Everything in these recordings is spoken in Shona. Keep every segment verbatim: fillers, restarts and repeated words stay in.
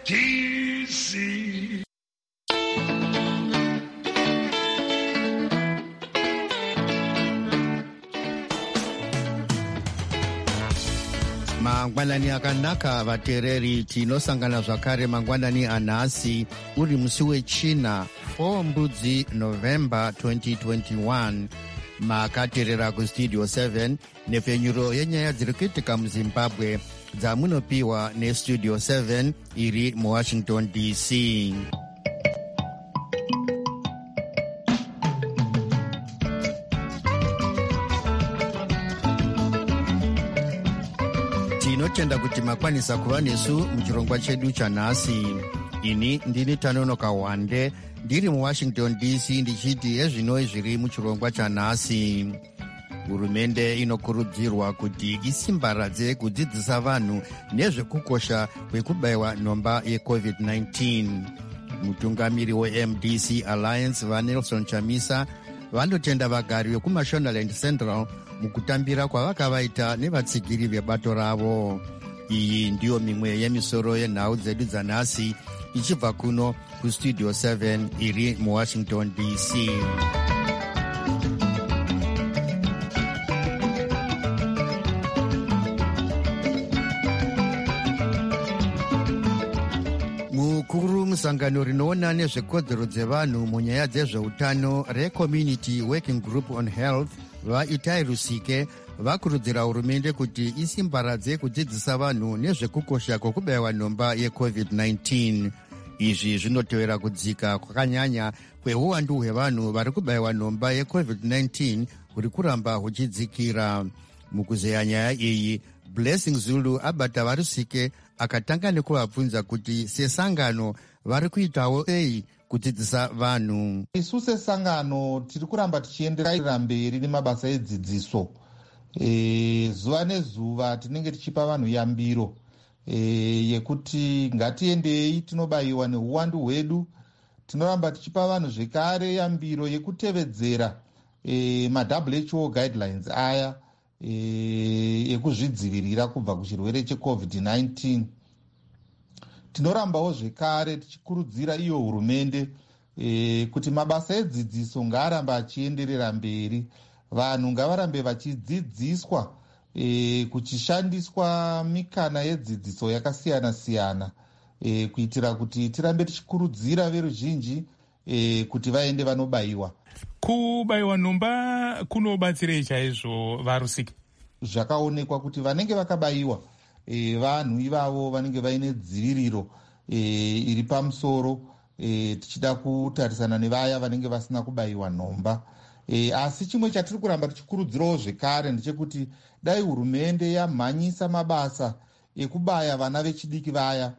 D C. Mangwanani akanaka vatereri, tinosangana zvakare mangwanani anhasi uri musi wechina four mbudzi November twenty twenty-one. Makaterera kustudio seven nepfenyuro yenyaya dziri kuitika muZimbabwe dzamunopiwa nestudio seven iri muWashington D C. Tinotenda kuti makwanisa kuva nesu muchirongwa chedu chanhasi. Ini ndini Tanonoka Wande ndiri muWashington D C ndichiti ezvinoi zviri muchirongwa chanhasi. Hurumende inokurudzirwa kuti isimbaradze kudzidzisa vanhu nezvekukosha kwekubayiwa nhomba yecovid nineteen. Mutungamiri weM D C Alliance vaNelson Chamisa vanotenda vagari vekuMashonaland Central mukutambira kwavakavaita nevatsigiri vebato ravo. Iyi ndiyo mimwe yemisoro yenhau dzedu dzanhasi ichibva kuno kustudio seven iri muWashington D C. Mukuru musangano rinoona nezvekodzero dzevanhu munyaya dzezveutano reCommunity Working Group on Health vaItai Rusike vakurudzira hurumende kuti isimbaradze kudzidzisa vanhu nezvekukosha kwekubayiwa nhomba yecovid nineteen. Izvi zvinotevera kudzika kwakanyanya kweuwandu hwevanhu vari kubayiwa nhomba yecovid nineteen huri kuramba huchidzikira. Mukuzeya nyaya iyi, Blessing Zulu abata vaRusike akatanga nekuvabvunza kuti sesangano vari kuitawo ei kudzidzisa vanhu. Isu sesangano tiri kuramba tichienderera mberi nemabasa edzidziso. E, zuva nezuva tinenge tichipa vanhu yambiro e, yekuti ngatiendei tinobayiwa neuwandu hwedu. Tinoramba tichipa vanhu zvekare yambiro yekutevedzera e, ma-W H O guidelines aya e, ekuzvidzivirira kubva kuchirwere checovid nineteen. Tinorambawo zvekare tichikurudzira iyo hurumende e, kuti mabasa edzidziso ngaaramba achienderera mberi. Vanhu ngavarambe vachidzidziswa e, kuchishandiswa mikana yedzidziso yakasiyana siyana e, kuitira kuti tirambe tichikurudzira veruzhinji e, kuti vaende vanobayiwa. Kubayiwa nhomba kunobatsirei chaizvo vaRusike? Zvakaonekwa kuti vanenge vakabayiwa e, vanhu ivavo vanenge vaine dziviriro e, iri pamusoro e, tichida kutarisana nevaya vanenge vasina kubayiwa nhomba. E, asi chimwe chatiri kuramba tichikurudzirawo zvekare ndechekuti dai hurumende yamhanyisa mabasa ekubaya vana vechidiki vaya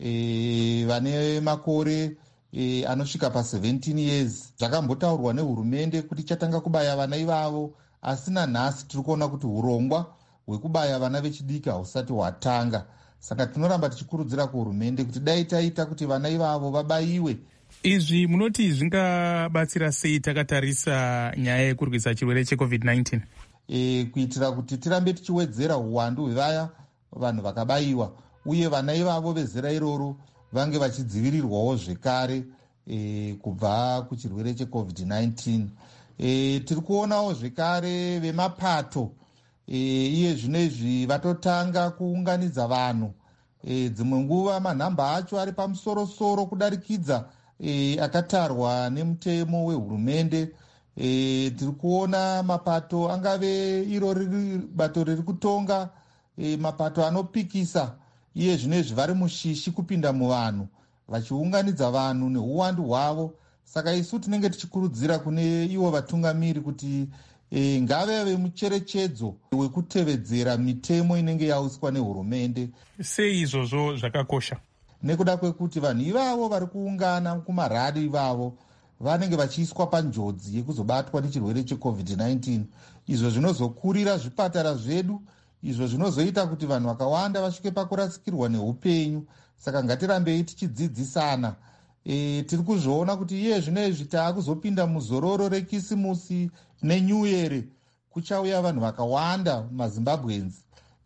e, vane makore e, anosvika pa-seventeen years. Zvakambotaurwa nehurumende kuti chatanga kubaya vana ivavo, asina nhasi tiri kuona kuti urongwa hwekubaya vana vechidiki hausati hwatanga. Saka tinoramba tichikurudzira kuhurumende kuti dai taita kuti vana ivavo vabayiwe. Izvi munoti zvingabatsira sei takatarisa nyaya yekurwisa chirwere checovid nineteen? E, kuitira kuti tirambe tichiwedzera uwandu hwevaya vanhu vakabayiwa, uye vana ivavo vezera iroro vange vachidzivirirwawo zvekare e, kubva kuchirwere checovid nineteen. E, tiri kuonawo zvekare vemapato e, iye zvinezvi vatotanga kuunganidza vanhu. E, dzimwe nguva manhamba acho ari pamusorosoro kudarikidza E, akatarwa nemutemo wehurumende. E, tiri kuona mapato angave iro riri bato riri kutonga e, mapato anopikisa iye zvinezvi vari mushishi kupinda muvanhu vachiunganidza vanhu neuwandu hwavo. Saka isu tinenge tichikurudzira kune ivo vatungamiri kuti e, ngaveve mucherechedzo wekutevedzera mitemo inenge yauswa nehurumende. Sei izvozvo zvakakosha? Nekuda kwekuti vanhu ivavo vari kuungana kumaradi ivavo vanenge vachiiswa panjodzi yekuzobatwa nechirwere checovid nineteen. Izvo zvinozokurira zvipatara zvedu, izvo zvinozoita kuti vanhu vakawanda vasvike pakurasikirwa neupenyu. Saka ngatirambei tichidzidzisana. E, tiri kuzviona kuti iye zvinezvi taakuzopinda muzororo rekisimusi nenyuu yere kuchauya vanhu vakawanda mazimbabwenzi.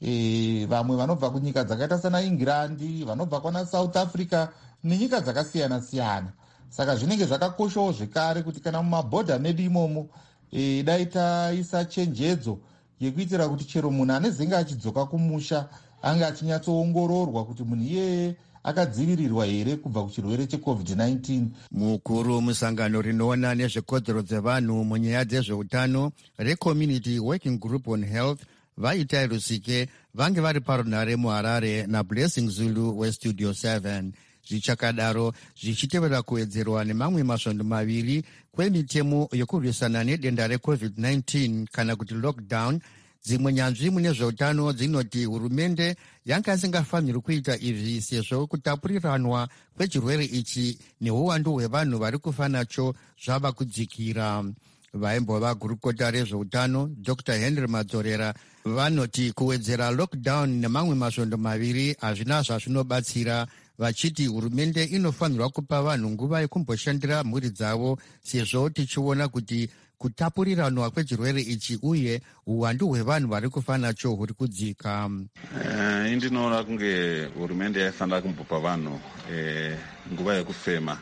e, vamwe vanobva kunyika dzakaita sana england, vanobva kwana south africa nenyika dzakasiyana siyana. Saka zvinenge zvakakoshawo zvekare kuti kana mumabhodha medu imomo e, dai taisa chenjedzo yekuitira kuti chero munhu anezenge achidzoka kumusha ange achinyatsoongororwa kuti munhu iyeye akadzivirirwa here kubva kuchirwere checovid nineteen. Mukuru musangano rinoona nezvekodzero dzevanhu munyaya dzezveutano reCommunity Working Group on Health Vaitai Rusike vange vari parunhare muHarare naBlessing Zulu weStudio seven. Zvichakadaro zvichitevera kuwedzerwa nemamwe masvondo maviri kwemitemo yokurwisana nedenda recovid nineteen kana kuti lockdown. Dzimwe nyanzvi mune zveutano dzinoti hurumende yanga isingafaniri kuita izvi sezvo kutapuriranwa kwechirwere ichi neuwandu hwevanhu vari kufa nacho zvava kudzikira. Vaimbova gurukota rezveutano Doctor Henry Madzorera vanoti kuwedzera lockdown nemamwe masvondo maviri hazvina zvazvinobatsira, vachiti hurumende inofanirwa kupa vanhu nguva yekumboshandira mhuri dzavo sezvo tichiona kuti kutapuriranwa kwechirwere ichi uye uwandu hwevanhu vari kufa nacho huri kudzika. Uh, indinoona kunge hurumende yaifanira kumbopa vanhu eh, nguva yekufema.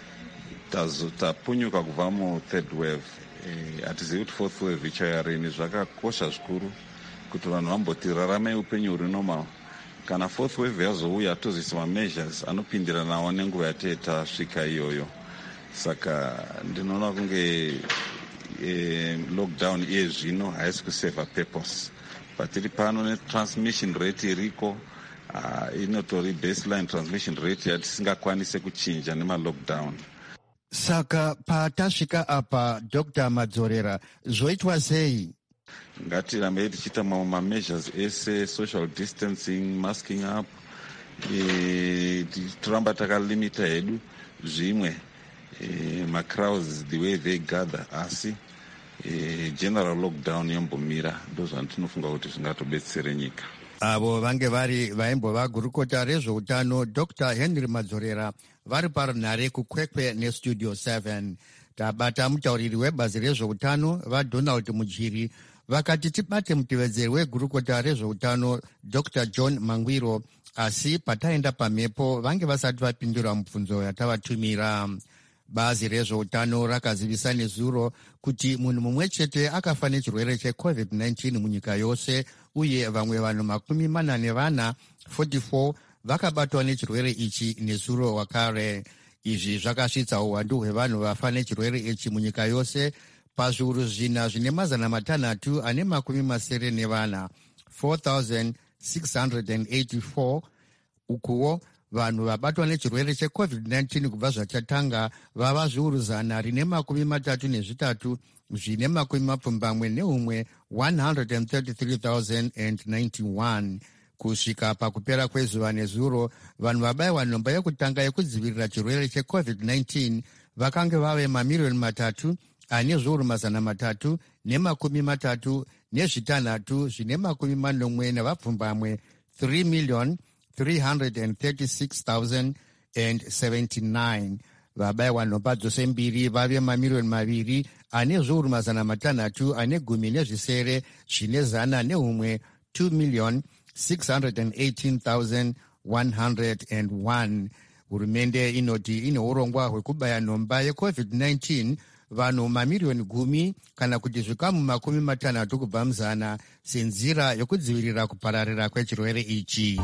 Tapunyuka kubva mu-third wave, hatizivi kuti fourth wave ichauya rini. Zvakakosha zvikuru kuti vanhu vamboti raramai upenyu huri normal. Kana fourth wave yazouya tozoisa mameasures anopindira nawo nenguva yatee tasvika iyoyo. Saka ndinoona kunge eh, lockdown iye zvino haisi kuseva purpose. Patiri pano netransmission rate iriko uh, inotori baseline transmission rate yatisingakwanise kuchinja nemalockdown. Saka patasvika apa Doctor Madzorera zvoitwa sei? Ngatirambe tichiita mamwe mameasures ese, social distancing, masking up, e, toramba takalimita hedu zvimwe e, macrowds the way they gather, asi e, general lockdown yombomira. Ndo zvandinofunga kuti zvingatobetsere nyika. Avo vange vari vaimbova gurukota rezveutano Doctor Henry Madzorera vari parunhare kukwekwe neStudio seven. Tabata mutauriri webazi rezveutano vaDonald Mujiri vakati tibate mutevedzeri wegurukota rezveutano Doctor John Mangwiro, asi pataenda pamhepo vange vasati vapindura mubvunzo yatavatumira. Bazi rezveutano rakazivisa nezuro kuti munhu mumwe chete akafa nechirwere checovid nineteen munyika yose uye vamwe vanhu makumi mana nevana forty-four vakabatwa nechirwere ichi nezuro wakare. Izvi zvakasvitsa uwandu hwevanhu vafa nechirwere ichi munyika yose pazviuru zvina zvine mazana matanhatu ane makumi masere nevana four thousand six hundred eighty-four. Ukuwo vanhu vabatwa nechirwere checovid nineteen kubva zvachatanga vava zviuru zana rine makumi matatu nezvitatu zvine makumi mapfumbamwe neumwe one hundred thirty-three thousand ninety-one. Kusvika pakupera kwezuva nezuro vanhu vabayiwa nhomba yekutanga yekudzivirira chirwere checovid nineteen vakange vave mamiriyoni matatu ane zviuru mazana matatu nemakumi matatu nezvitanhatu zvine makumi manomwe nevapfumbamwe three million three hundred thirty-six thousand seventy-nine. Vabayiwa nhomba dzose mbiri vave mamiriyoni maviri ane zviuru mazana matanhatu ane gumi nezvisere zvine zana neumwe two million six hundred eighteen thousand one hundred one. Hurumende inoti ine urongwa hwekubaya nhomba yecovid nineteen vanhu mamiriyoni gumi kana kuti zvikamu makumi matanhatu kubva muzana senzira yokudzivirira kupararira kwechirwere ichi.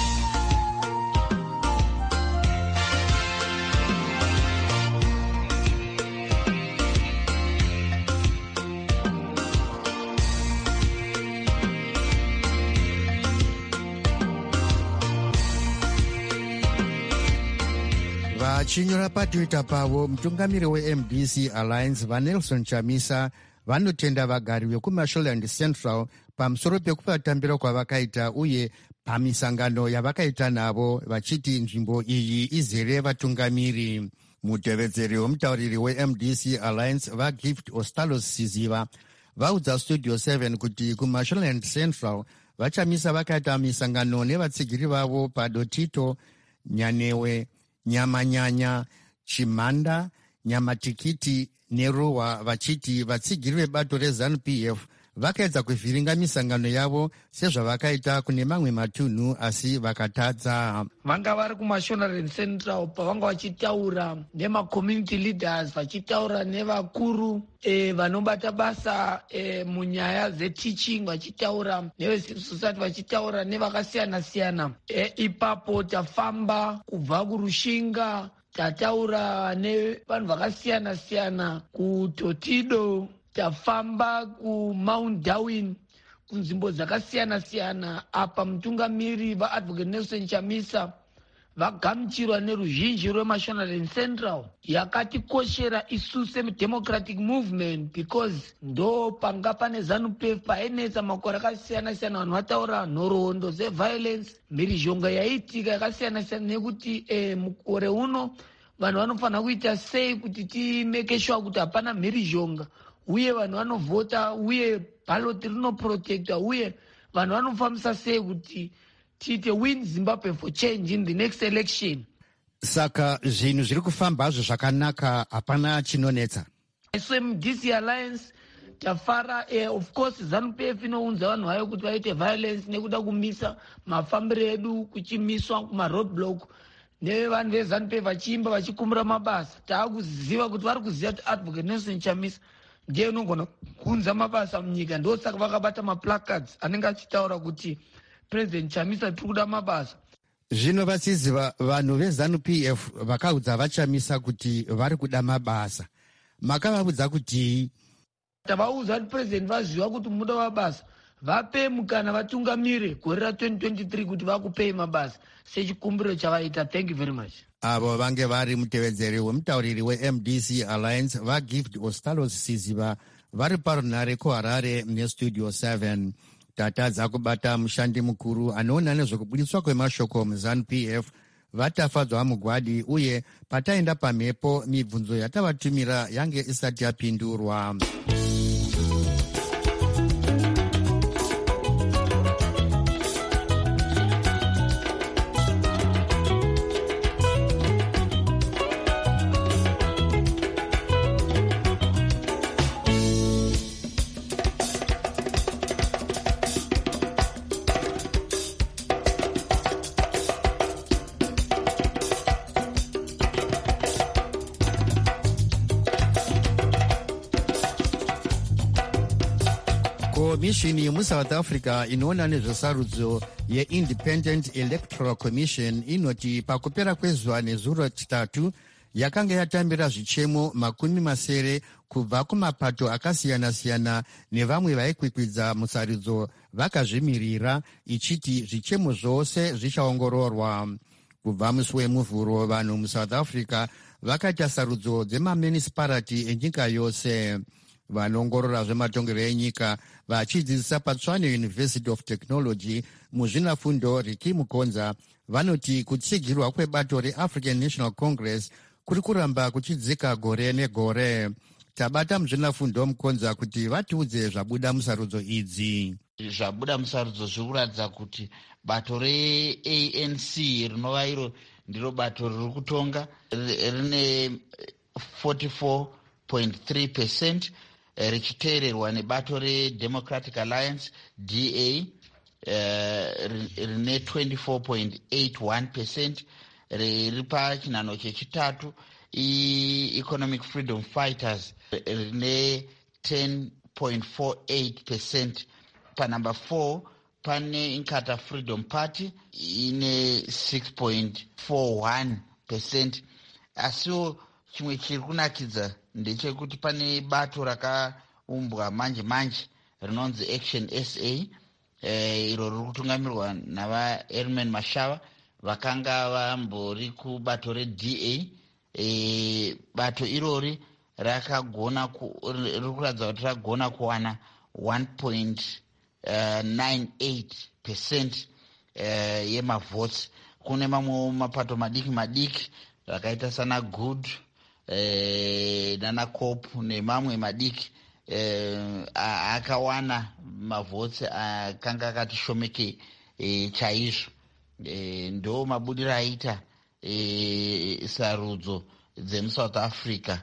Vachinyora patwitter pavo mutungamiri weM D C Alliance vaNelson Chamisa vanotenda vagari vekuMarshland Central pamusoro pekuvatambira kwavakaita uye pamisangano yavakaita navo vachiti nzvimbo iyi izere vatungamiri. Mutevedzeri wemutauriri weM D C Alliance vaGift Ostalos Siziva vaudza Studio seven kuti kuMarshland Central vachamisa vakaita misangano nevatsigiri vavo paDotito, Nyanewe, Nyamanyanya, Chimanda, Nyamatikiti neRuwa vachiti vatsigiri vebato reZANU P F vakaedza kuvhiringa misangano yavo sezvavakaita kune mamwe matunhu asi vakatadza. Vanga vari kumashonaland central pavanga vachitaura nemacommunity leaders, vachitaura nevakuru e, vanobata basa e, munyaya dzeteaching, vachitaura nevecivil society, vachitaura nevakasiyana-siyana. E, ipapo tafamba kubva kurushinga, tataura nevanhu vakasiyana-siyana kutotido, tafamba kumount Darwin, kunzvimbo dzakasiyana-siyana. Apa mutungamiri vaadvocate Nelson Chamisa vagamuchirwa neruzhinji rwemashonaland central. Yakatikoshera isu semidemocratic movement because ndo panga pane ZANU-P F painetsa makore akasiyana-siyana, vanhu vataura nhoroondo dzeviolence, mhirizhonga yaiitika yakasiyana-siyana, nekuti eh, mukore uno vanhu vanofanira kuita sei kuti timeke sure kuti hapana mhirizhonga, uye vanhu vanovhota, uye ballot rinoprotectwa, uye vanhu vanofambisa sei kuti tiite win Zimbabwe for change in the next election. Saka zvinhu zviri kufamba hazvo zvakanaka, hapana chinonetsa. S M D C Alliance tafara eh, of course ZANU-P F inounza vanhu vayo kuti vaite violence nekuda kumisa mafambiro edu, kuchimiswa kumaroadblock nevanhu vezANU-P F vachiimba vachikumbira mabasa. Taakuziva kuti vari kuziva kuti advocate Nelson Chamisa ndiye unogona kuunza mabasa munyika, ndosaka vakabata maplacards anenge achitaura kuti President Chamisa tiri kuda mabasa. Zvino vachiziva vanhu vezANU-P F vakaudza vaChamisa kuti vari kuda mabasa, makavaudza kuti tavaudza kuti president vaziva kuti muda mabasa, vape mukana vatungamire gore ra-twenty twenty-three kuti vakupei mabasa sechikumbiro chavaita. Thank you very much. Avo vange vari mutevedzeri wemutauriri we-M D C Alliance vaGift Ostalos Siziva vari parunhare kuHarare nestudio seven. Tatadza kubata mushandi mukuru anoona nezvekubudiswa kwemashoko muZANU-P F vatafadzwa mugwadi, uye pataenda pamhepo mibvunzo yatavatumira yange isati yapindurwa. Komishini yemuSouth Africa inoona nezvesarudzo yeIndependent Electoral Commission inoti pakupera kwezuva nezuro chitatu yakanga yatambira zvichemo makumi masere kubva kumapato akasiyana-siyana nevamwe vaikwikwidza musarudzo vakazvimirira, ichiti zvichemo zvose zvichaongororwa. Kubva musi wemuvhuro vanhu muSouth Africa vakaita sarudzo dzemamunicipality enyika yose. Vanongorora zvematongero enyika vachidzidzisa paTshwane University of Technology muzvinafundo Riki Mukonza vanoti kutsigirwa kwebato reAfrican National Congress kuri kuramba kuchidzika gore negore. Tabata muzvinafundo Mukonza kuti vatiudze zvabuda musarudzo idzi. Zvabuda musarudzo zviri kuratidza kuti bato re-A N C rinova iro ndiro bato riri kutonga rine forty-four point three percent, richiteererwa nebato reDemocratic Alliance D A uh, rine twenty-four point eight one percent, riri pachinhano chechitatu iEconomic Freedom Fighters rine ten point four eight percent. Panumber four pane Inkatha Freedom Party ine six point four one percent. Asiwo chimwe chiri kunakidza ndechekuti pane bato rakaumbwa manje manje rinonzi Action S A, eh, iro riri kutungamirwa navaHerman Mashava vakanga vambori kubato reD A. Eh, bato irori rakagona riri kuratidza kuti ragona kuwana one point nine eight percent uh, yemavhotsi. Kune mamwe mapato madiki madiki rakaita sana Good eh, nana Cop nemamwe madiki eh, akawana mavhotsi akanga akati shomeke eh, chaizvo. Eh, ndo mabudiro aita eh, sarudzo dzemuSouth Africa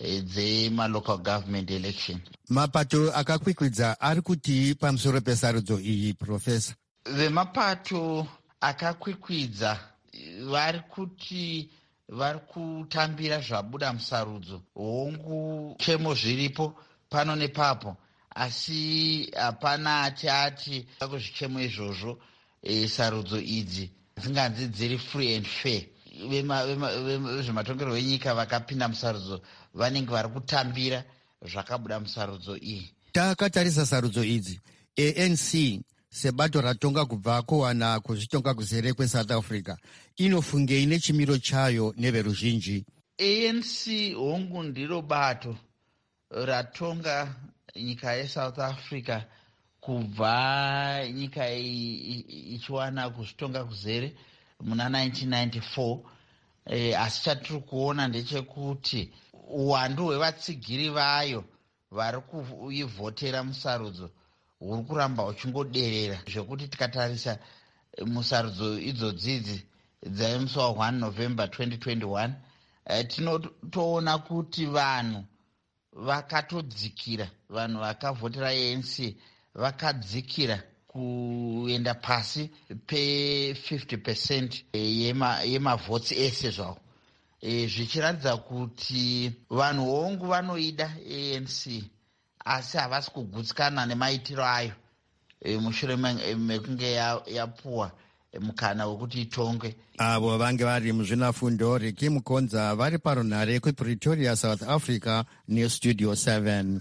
dzemalocal government election. Mapato akakwikwidza ari kuti pamusoro pesarudzo iyi, Profesa? Vemapato akakwikwidza vari kuti vari kutambira zvabuda musarudzo. Hongu chemo zviripo pano nepapo, asi hapana ati ati kuzvichemo izvozvo e, sarudzo idzi dzinganzi dziri free and fair. Vezvematongerwo enyika vakapinda musarudzo vanenge vari kutambira zvakabuda musarudzo iyi. Takatarisa sarudzo idzi, A N C sebato ratonga kubva kuwana kuzvitonga kuzere kweSouth Africa inofungei nechimiro chayo neveruzhinji? A N C hongu ndiro bato ratonga nyika yeSouth Africa kubva nyika ichiwana kuzvitonga kuzere muna nineteen ninety-four. E, asi chatiri kuona ndechekuti uwandu hwevatsigiri vayo vari kuivhotera musarudzo huri kuramba uchingoderera, zvekuti tikatarisa musarudzo idzodzidzi dzaimuswa one November twenty twenty-one, e, tinotoona kuti vanhu vakatodzikira, vanhu vakavhotera A N C vakadzikira kuenda pasi pe fifty percent yemavhotsi ese zvawo, e, zvichiratidza kuti vanhu hongu vanoida A N C asi havasi kugutsikana nemaitiro ayo e, mushure mekunge yapuwa ya mukana wekuti itonge. Avo vange vari muzvinafundo Riki Mukonza vari parunhare kuPretoria, South Africa, neStudio seven.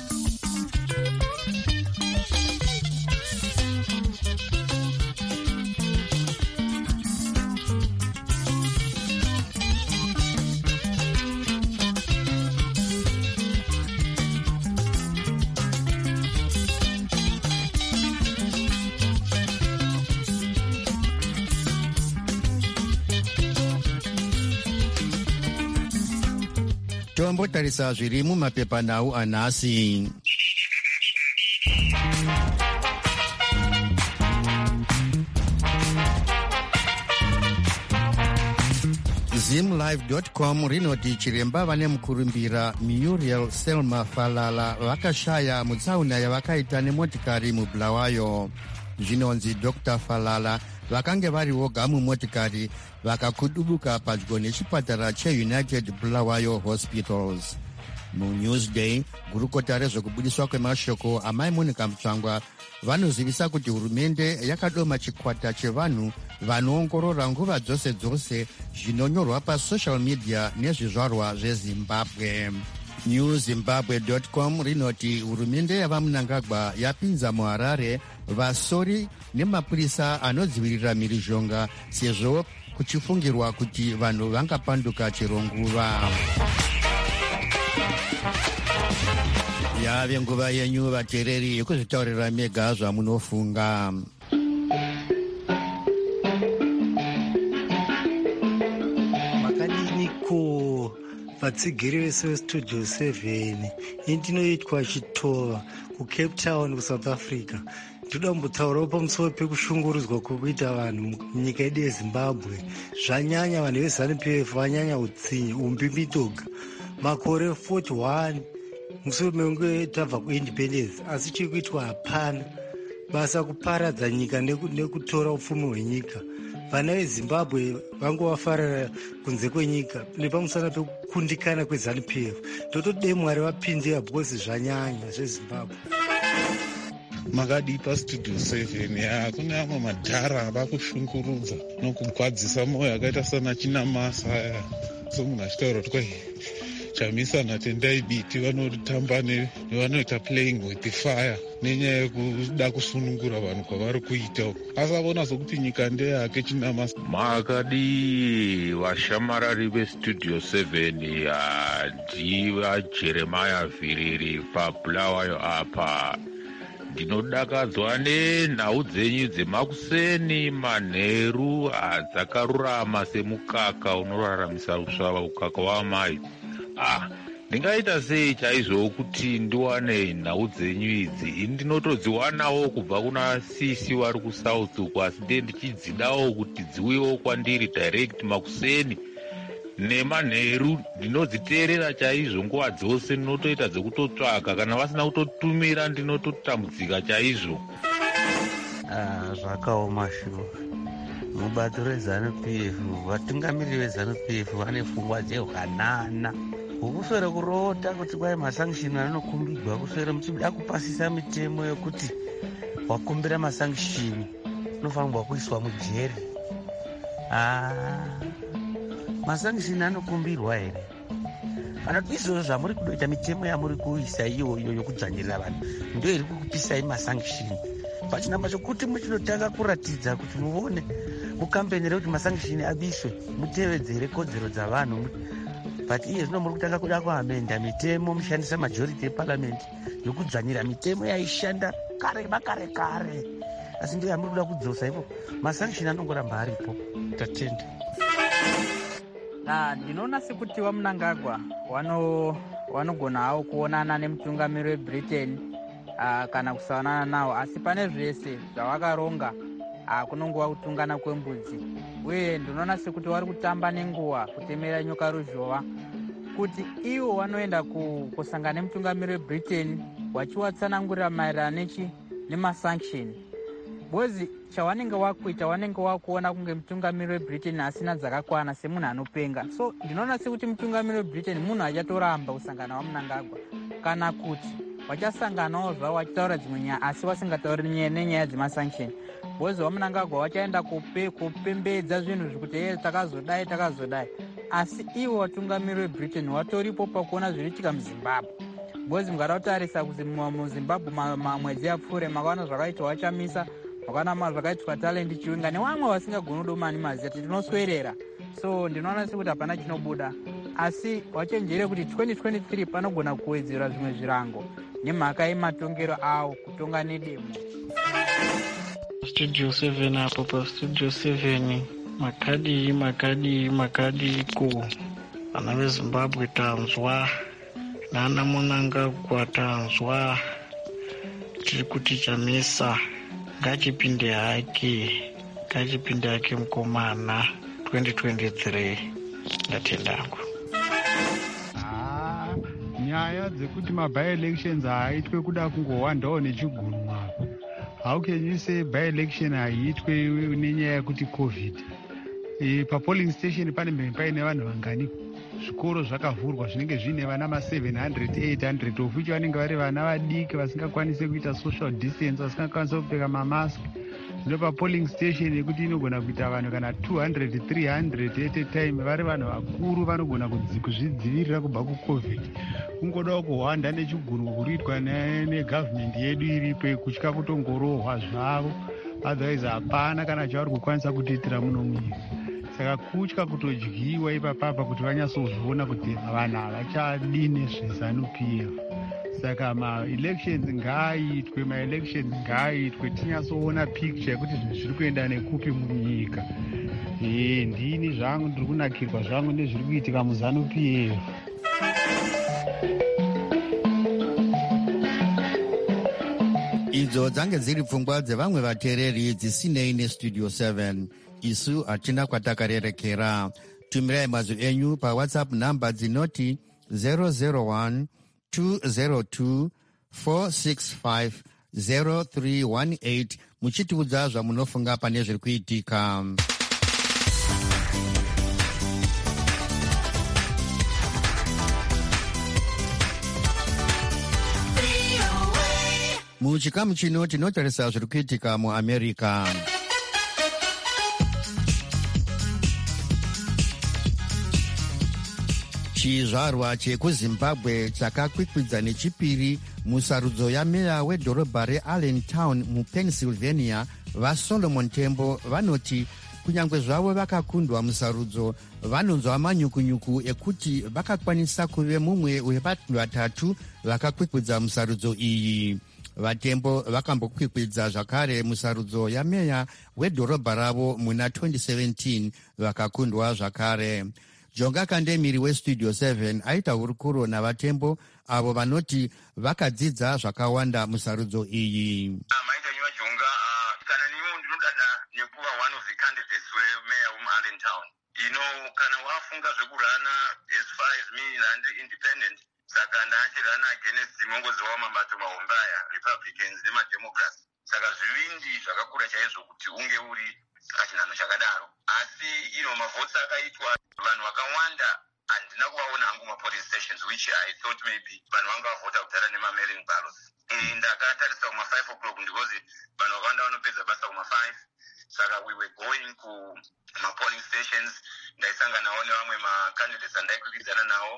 Tombotarisa zviri mumapepanhau anhasi. zim live dot com rinoti chiremba vane mukurumbira Muriel Selma Falala vakashaya mutsaona yavakaita nemotikari muBulawayo. Zvinonzi Doctor Falala vakange vari voga mumotikari vakakudubuka padyo nechipatara cheUnited Bulawayo Hospitals. MuNewsDay, gurukota rezvekubudiswa kwemashoko amai Monica Mutsvangwa vanozivisa kuti hurumende yakadoma chikwata chevanhu vanoongorora nguva dzose dzose zvinonyorwa pasocial media nezvizvarwa zveZimbabwe. new zimbabwe dot com rinoti hurumende yavaMnangagwa yapinza muHarare vasori nemapurisa anodzivirira mhirizhonga sezvo kuchifungirwa kuti vanhu vangapanduka chero nguva. Yave nguva yenyu vateereri yekuzvitaurira mega zvamunofunga. Makadiniko vatsigiri vese veStudio seven indinoitwa Chitova kuCape Town kuSouth Africa. Ndoda kumbotaurawo pamusoro pekushungurudzwa kwekuita vanhu munyika yedu yeZimbabwe. Zvanyanya vanhu veZANU P F vanyanya utsinye umbimitoga makore forty-one musoro mekunge tabva kuindependence, asi chiri kuitwa hapana. Basa kuparadza nyika nekutora upfumi hwenyika. Vana veZimbabwe vangovafarira kunze kwenyika nepamusana pekukundikana kweZANU P F. Ndotode Mwari vapinde abhozi zvanyanya zveZimbabwe. Makadi paStudio seven ya kune amwe madhara ava kushungurudza nokugwadzisa moyo akaita sana Chinamasa aya. So munhu achitaura kuti kwai chamisana tendai biti vanotamba nevanoita playing with the fire nenyaya yekuda kusunungura vanhu kwavari kuita, asi avona sokuti nyika ndeyake Chinamasa. Makadi vashamarari veStudio seven ndiva Jeremiah Viriri paBulawayo apa. Ndinodakadzwa nenhau dzenyu dzemakuseni manheru dzakarurama semukaka unoraramisa usvava ukaka wamai. Ah, ndingaita sei chaizvo kuti ndiwane nhau dzenyu idzi? Ndinotodziwanawo kubva kuna sisi vari kuSouth uko, asi ndiye ndichidzidawo kuti dziuyewo kwandiri direct makuseni nemanheru ndinodziteerera chaizvo nguva dzose, ndinotoita dzekutotsvaka, kana vasina kutotumira ndinototambudzika chaizvo. Ah, zvakaoma shuwa. Mubato rezanu P F, vatungamiriri vezanu P F vane pfungwa dzehwanana hwokuswera kurota kuti kwai masankisheni anokumbirwa kuswera muchida kupasisa mitemo yokuti wakumbira masankisheni unofanirwa kuiswa mujeri. Ah, masankisheni anokumbirwa here? Kana kuti izvozvo zvamuri kudoita, mitemo yamuri kuisa iyoyo yokudzvanyirira vanhu ndio iri kukupisai masankisheni. Pachinamba chokuti muchinotanga kuratidza kuti muone mukambeni rekuti masankisheni abiswe, mutevedzere kodzero dzavanhu. But iye zvino muri kutanga kuda kuamenda mitemo, mushandisa majority eparliament yokudzvanyira mitemo yaishanda kare makare kare, asi ndiyo yamuri kuda kudzosa ipo. Masankisheni anongoramba aripo. Tatenda. Na ndinoona sekuti vaMnangagwa wano vanogona hawo kuonana nemutungamiri weBritain uh, kana kusaonana nawo, asi pane zvese zvavakaronga uh, kunongova kutungana kwembudzi, uye ndinoona sekuti vari kutamba nenguva kutemera nyoka ruzhova kuti ivo vanoenda kusangana nemutungamiri weBritain vachivatsanangurira maererano nechi nemasanction. Bozi chawanenge wakuita wanenge wakuona kunge mutungamiri weBritain asina dzakakwana semunhu anopenga. So ndinoona sekuti mutungamiri weBritain munhu achatoramba kusangana vaMnangagwa, kana kuti vachasanganawo zvavo vachitaura dzimwe nyaya asi vasingatauri nenyaya dzemasanction. Bozi vaMnangagwa vachaenda kupe kupembedza zvinhu zvekuti e takazodai takazodai, asi ivo vatungamiri weBritain vatoripo pakuona zviriitika muZimbabwe. Bozi mungadatarisa kuti muZimbabwe mamwedzi yapfuure makaona zvakaitwa vachamisa, makaona zvakaitwa talent chiwenga nevamwe vasingagoni kudomani maziya tinoswerera. So ndinoona sekuti hapana chinobuda, asi wachenjere kuti twenty twenty-three panogona kuwedzera zvimwe zvirango nemhaka yematongero awo kutonga nedemo. Studio seven apo pa Studio seven makadi makadi makadi ku vana veZimbabwe tanzwa, nana Mnangagwa tanzwa, tiri kuti chamisa ngachipinde hake ngachipinde hake mukomana twenty twenty-three. Ndatendangu. Ah, nyaya dzekuti maby-elections haaitwe kuda kungowandawo nechigunwa. How can you say by-election haiitwe nenyaya yekuti COVID? E, pa-polling station pane paine vanhu vangani? Zvikoro zvakavhurwa zvinenge zvine vana ma-seven hundred eight hundred of which vanenge vari vana vadiki vasingakwanisi kuita social distance, vasingakwanisi kupfeka mamask. Zvino pa-polling station yekuti inogona kuita vanhu kana two hundred three hundred at a time, vari vanhu vakuru vanogona kuzvidzivirira kubva kuCovid. Kungodawo kuhwanda nechigunwe kuriitwa negavhmendi yedu iripo, kutya kutongorohwa zvavo, otherwise hapana kana chavari kukwanisa kutiitira muno munyika. Saka kutya kutodyiwa ipapapa kuti vanyatsozviona kuti vanhu havachadini zvezanu-P F. Saka ma-elections ngaaitwe, ma-elections ngaaitwe, tinyatsoona picture yekuti zvinhu zviri kuenda nekupi munyika. E, ndini zvangu ndiri kunakirwa zvangu nezviri kuitika muzanu-P F. Idzo dzange dziri pfungwa dzevamwe vateereri dzisinei neStudio seven. Isu hatina kwatakarerekera. Tumirai mazwi enyu pawhatsapp namba dzinoti zero zero one two zero two four six five zero three one eight muchitiudza zvamunofunga pane zviri kuitika. Muchikamu chino tinotarisa zviri kuitika muAmerica. Chizvarwa chekuZimbabwe chakakwikwidza nechipiri musarudzo yameya wedhorobha reAllentown muPennsylvania vaSolomon Tembo vanoti kunyange zvavo vakakundwa musarudzo vanonzwa manyukunyuku ekuti vakakwanisa kuve mumwe wevanhu vatatu vakakwikwidza musarudzo iyi. Vatembo vakambokwikwidza zvakare musarudzo yameya wedhorobha ravo muna twenty seventeen vakakundwa zvakare. Jonga Kandemiri weStudio seven aita hurukuro navatembo avo vanoti vakadzidza zvakawanda musarudzo iyi. Maita nyuma Jonga, kana niwo ndinodada nekuva one of the candidates wemeya weAllentown. You know, kana wafu ndafunga zvekurana as far as me ndandi independent, saka ndachirana against mongozi wamabato mahombe aya, Republicans nemademocrats. Saka zvivindi zvakakura chaizvo kuti unge uri kachinhano chakadaro. Asi ino mavhotsi akaitwa vanhu vakawanda handina kuvaona hangu mapolice stations, which I thought maybe vanhu vanga vavhota kudhara nemamailing ballots. Ndakatarisa kuma five o'clock because vanhu vakawanda vanopedza basa kuma five. Saka we were going ku mapolling stations. Ndaisanganawo nevamwe macandidates andaikwikwidzana nawo,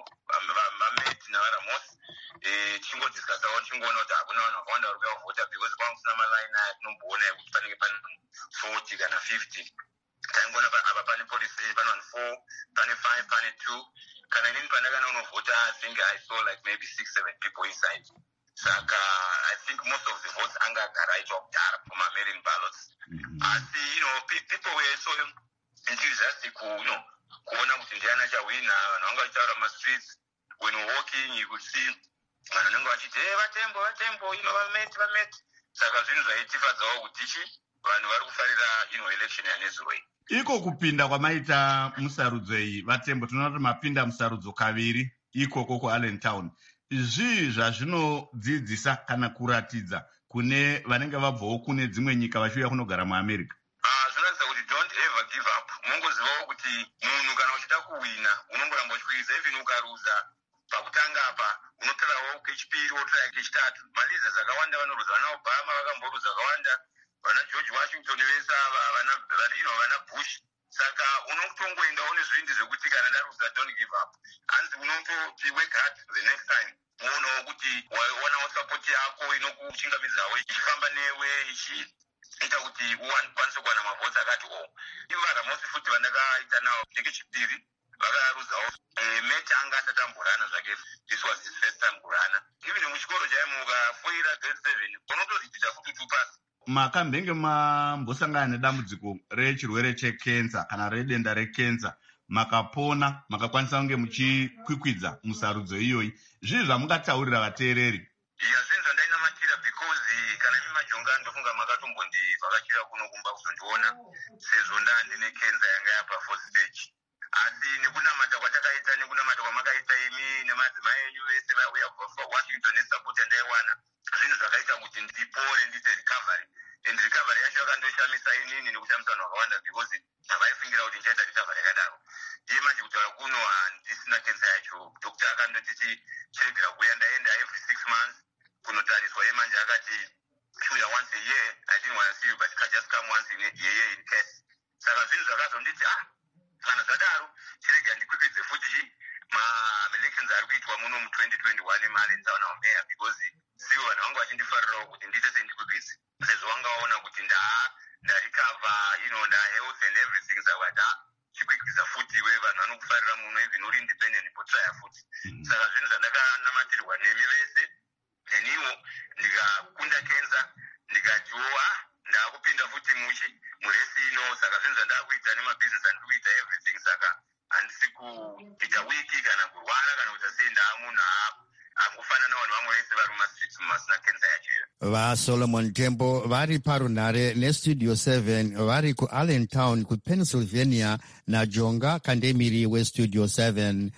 vameti navaramos, tichingodiscusawo tichingoona kuti hakuna vanhu vakawanda vari kuya kuvhota because kwanga kusina malaini aya tinomboona ekuti panenge pane forty kana fifty. Taingoona apa pane police station, pane one four, pane five, pane two. Kana inini pandakana unovhota, I think I saw like maybe six, seven people inside. Saka I think most of the votes anga agaraitwa kudhara kuma mailing ballots. Asi you know people were so enthusiastic ku you know kuona kuti ndiana chawina, vanhu vanga vachitaura ma streets when walking you could see vanhu vanenge vachiti hey vatembo vatembo you know vameti vameti. Saka zvinhu zvaitifadzawo kuti ichi vanhu vari kufarira you know election yanezuro iyi. Iko kupinda kwamaita musarudzo iyi vatembo tinoona kuti mapinda musarudzo kaviri ikoko kuAllentown. Zvii zvazvinodzidzisa kana kuratidza kune vanenge vabvawo kune dzimwe nyika vachiuya kunogara muAmerica? Ah, zvinoratidza kuti don't ever give up. Munongozivawo kuti munhu kana uchida kuwina unongoramba uchikwidza, even ukaruza pakutanga apa unotorawo kechipiri wotora kechitatu. Malizers akawanda vanoruza, vana Obama vakamboruza vakawanda, vana George Washington vese ava, vana vana vana Bush. Saka unotongoendawo nezvindi zvekuti kana ndaruza don't give up. Hanzi unototi work hard the next time. Uonawo kuti waonawo support yako inokuchingamidzawo ichifamba newe ichiita kuti ukwanise kuwana mavhotsi akati o. Ivo varamosi futi vandakaita nawo ndekechipiri vakaruzawo meti anga asati amborana zvake. This was his first time kurana. Even muchikoro chaimuka foira grade seven unotodzidzisa futi two pass. Makambenge mambosangana nedambudziko rechirwere chekenza kana redenda rekenza, makapona, makakwanisa kunge muchikwikwidza musarudzo iyoyi. Zvii zvamungataurira vateereri? Ya zvinhu zvandainamatira because kana imi majonga ndofunga makatombondivhakachira kuno kumba kuzondiona sezvo ndandine kenza yanga yapa fourth stage. Asi nekunamata kwatakaita nekunamata kwamakaita imi nemadzimai enyu vese vauya kubva Washington nesupport yandaiwana, zvinhu zvakaita kuti ndipore ndiite recovery. And recovery yacho yakandoshamisa inini nekushamisa vanhu vakawanda because havaifungira kuti ndichaita recovery yakadaro. Iye manje kutaura kuno handisina kensa yacho. Doctor akandotiti chiregera kuya ndaenda every six months kunotariswa. Iye manje akati shuya once a year, I didn't want to see you but can just come once in a year in case. Saka zvinhu zvakazonditi ah kana zvadaro chiregera ndikwikwidze futi ma elections ari kuitwa muno mu twenty twenty-one eMallentown mayor because sivo vanhu vangu vachindifarirawo kuti ndiite sendikwikwidze sezvo vangaona kuti nda ndarecover you know nda health and everything. Saka da chikwikwiza futi we vanhu vanokufarira muno even uri independent potraya futi. Saka zvinhu zvandakanamatirwa nemi vese neniwo ndikakunda kenza ndikatiwa ndakupinda futi muchi muresi ino. Saka zvinhu zvandakuita nemabhizinesi andiri kuita everything. Saka handisi kuita wiki kana kurwara kana kuita sei ndaamunhu akufanana vanhu vamwe vese vari mumastreets mumasina kenza yacho. VaSolomon Tembo vari parunhare nestudio seven vari kuAllentown kuPennsylvania naJonga Kandemiri westudio seven.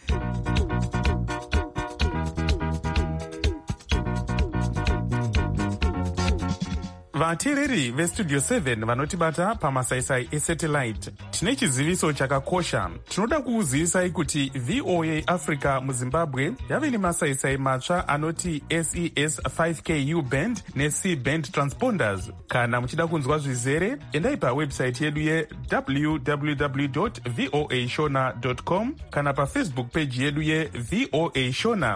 vateereri vestudio seven vanotibata pamasaisai esatellite, tine chiziviso chakakosha. Tinoda kukuzivisai kuti V O A Africa muZimbabwe yave nemasaisai matsva anoti S E S five K U band neC band transponders. Kana muchida kunzwa zvizere, endai pawebsite yedu ye w w w dot voa shona dot com kana pafacebook page yedu ye V O A Shona.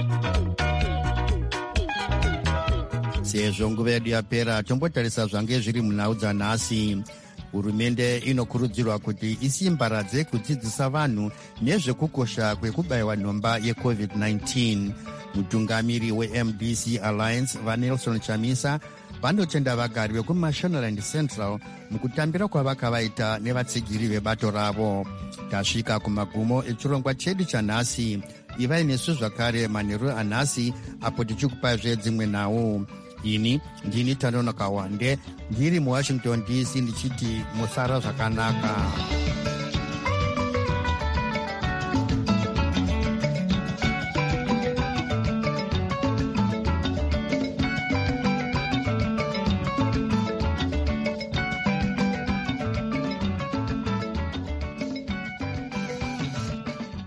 Sezvo nguva yedu yapera, tombotarisa zvange zviri munhau dzanhasi. Hurumende inokurudzirwa kuti isimbaradze kudzidzisa vanhu nezvekukosha kwekubayiwa nhomba yecovid nineteen. Mutungamiri weM D C Alliance vaNelson Chamisa vanotenda vagari vekuMashonaland Central mukutambira kwavakavaita nevatsigiri vebato ravo. Tasvika kumagumo echirongwa chedu chanhasi. Ivai nesu zvakare manheru anhasi apo tichikupai dzimwe nhau. Ini ndini Tanono Kawande ndiri muWashington D C ndichiti musara zvakanaka. Thank you.